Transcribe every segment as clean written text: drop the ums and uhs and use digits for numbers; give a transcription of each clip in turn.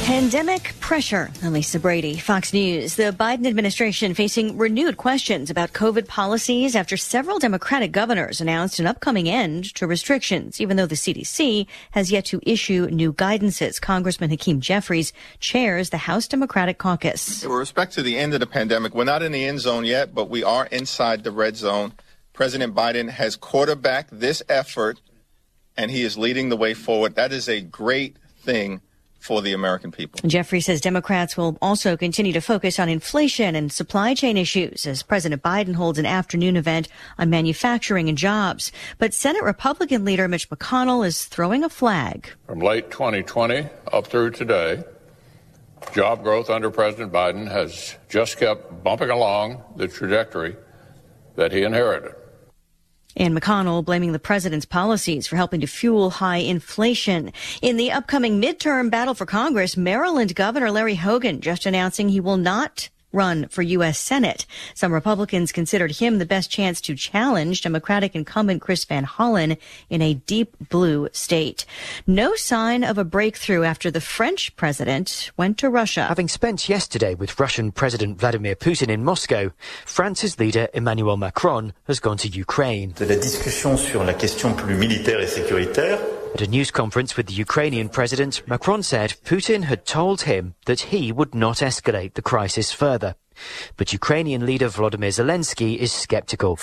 Pandemic pressure. I'm Lisa Brady, Fox News. The Biden administration facing renewed questions about COVID policies after several Democratic governors announced an upcoming end to restrictions, even though the CDC has yet to issue new guidances. Congressman Hakeem Jeffries chairs the House Democratic Caucus. With respect to the end of the pandemic, we're not in the end zone yet, but we are inside the red zone. President Biden has quarterbacked this effort, and he is leading the way forward. That is a great thing for the American people. Jeffrey says Democrats will also continue to focus on inflation and supply chain issues as President Biden holds an afternoon event on manufacturing and jobs. But Senate Republican leader Mitch McConnell is throwing a flag. From late 2020 up through today, job growth under President Biden has just kept bumping along the trajectory that he inherited. And McConnell blaming the president's policies for helping to fuel high inflation. In the upcoming midterm battle for Congress, Maryland Governor Larry Hogan just announcing he will not run for U.S. Senate. Some Republicans considered him the best chance to challenge Democratic incumbent Chris Van Hollen in a deep blue state. No sign of a breakthrough after the French president went to Russia. Having spent yesterday with Russian President Vladimir Putin in Moscow, France's leader Emmanuel Macron has gone to Ukraine. De la discussion sur la question plus militaire et sécuritaire. At a news conference with the Ukrainian president, Macron said Putin had told him that he would not escalate the crisis further. But Ukrainian leader Volodymyr Zelensky is skeptical.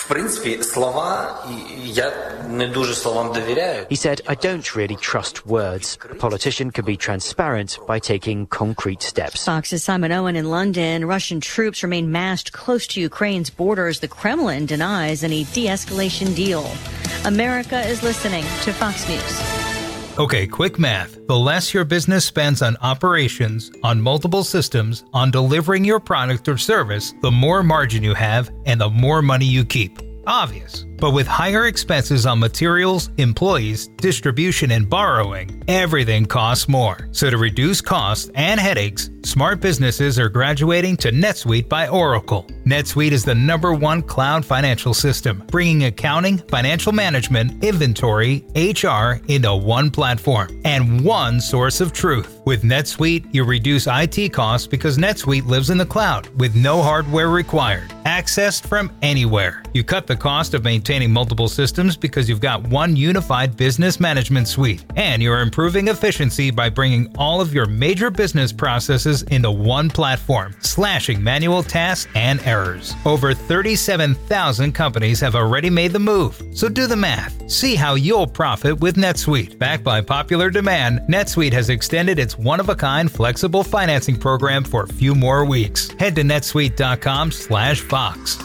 He said, I don't really trust words. A politician can be transparent by taking concrete steps. Fox's Simon Owen in London. Russian troops remain massed close to Ukraine's borders. The Kremlin denies any de-escalation deal. America is listening to Fox News. Okay, quick math. The less your business spends on operations, on multiple systems, on delivering your product or service, the more margin you have and the more money you keep. Obvious. But with higher expenses on materials, employees, distribution, and borrowing, everything costs more. So to reduce costs and headaches, smart businesses are graduating to NetSuite by Oracle. NetSuite is the #1 cloud financial system, bringing accounting, financial management, inventory, HR into one platform and one source of truth. With NetSuite, you reduce IT costs because NetSuite lives in the cloud with no hardware required. Accessed from anywhere. You cut the cost of maintaining multiple systems because you've got one unified business management suite. And you're improving efficiency by bringing all of your major business processes into one platform, slashing manual tasks and errors. Over 37,000 companies have already made the move. So do the math. See how you'll profit with NetSuite. Backed by popular demand, NetSuite has extended its one-of-a-kind flexible financing program for a few more weeks. Head to netsuite.com/Fox.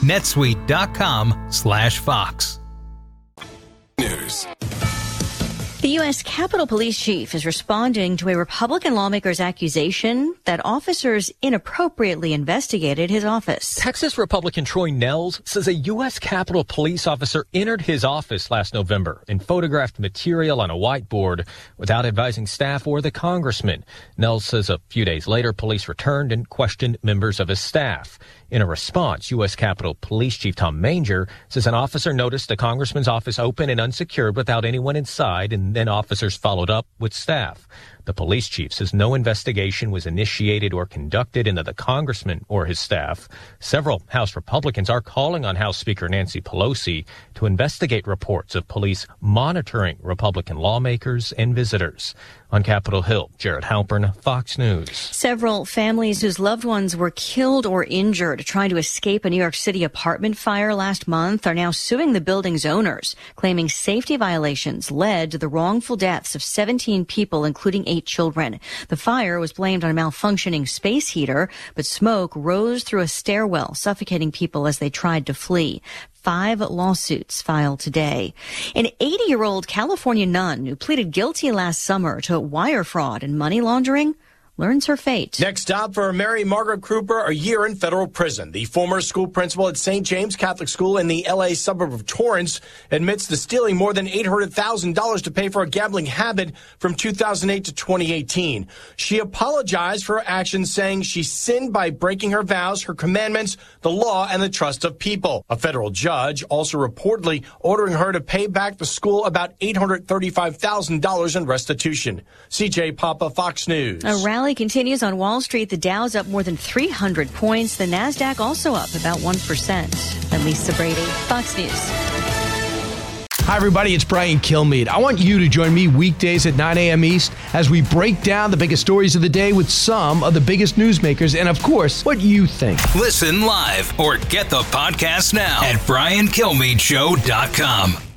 netsuite.com/Fox. News. The U.S. Capitol Police Chief is responding to a Republican lawmaker's accusation that officers inappropriately investigated his office. Texas Republican Troy Nehls says a U.S. Capitol Police officer entered his office last November and photographed material on a whiteboard without advising staff or the congressman. Nehls says a few days later, police returned and questioned members of his staff. In a response, U.S. Capitol Police Chief Tom Manger says an officer noticed the congressman's office open and unsecured without anyone inside, and then officers followed up with staff. The police chief says no investigation was initiated or conducted into the congressman or his staff. Several House Republicans are calling on House Speaker Nancy Pelosi to investigate reports of police monitoring Republican lawmakers and visitors. On Capitol Hill, Jared Halpern, Fox News. Several families whose loved ones were killed or injured trying to escape a New York City apartment fire last month are now suing the building's owners, claiming safety violations led to the wrongful deaths of 17 people, including 8 children. The fire was blamed on a malfunctioning space heater, but smoke rose through a stairwell, suffocating people as they tried to flee. 5 lawsuits filed today. An 80-year-old California nun who pleaded guilty last summer to wire fraud and money laundering learns her fate. Next stop for Mary Margaret Cooper, a year in federal prison. The former school principal at St. James Catholic School in the L.A. suburb of Torrance admits to stealing more than $800,000 to pay for a gambling habit from 2008 to 2018. She apologized for her actions, saying she sinned by breaking her vows, her commandments, the law, and the trust of people. A federal judge also reportedly ordering her to pay back the school about $835,000 in restitution. CJ Papa, Fox News. A rally rally continues on Wall Street. The Dow's up more than 300 points. The Nasdaq also up about 1%. I'm Lisa Brady, Fox News. Hi, everybody. It's Brian Kilmeade. I want you to join me weekdays at 9 a.m. East as we break down the biggest stories of the day with some of the biggest newsmakers and, of course, what you think. Listen live or get the podcast now at BrianKilmeadeShow.com.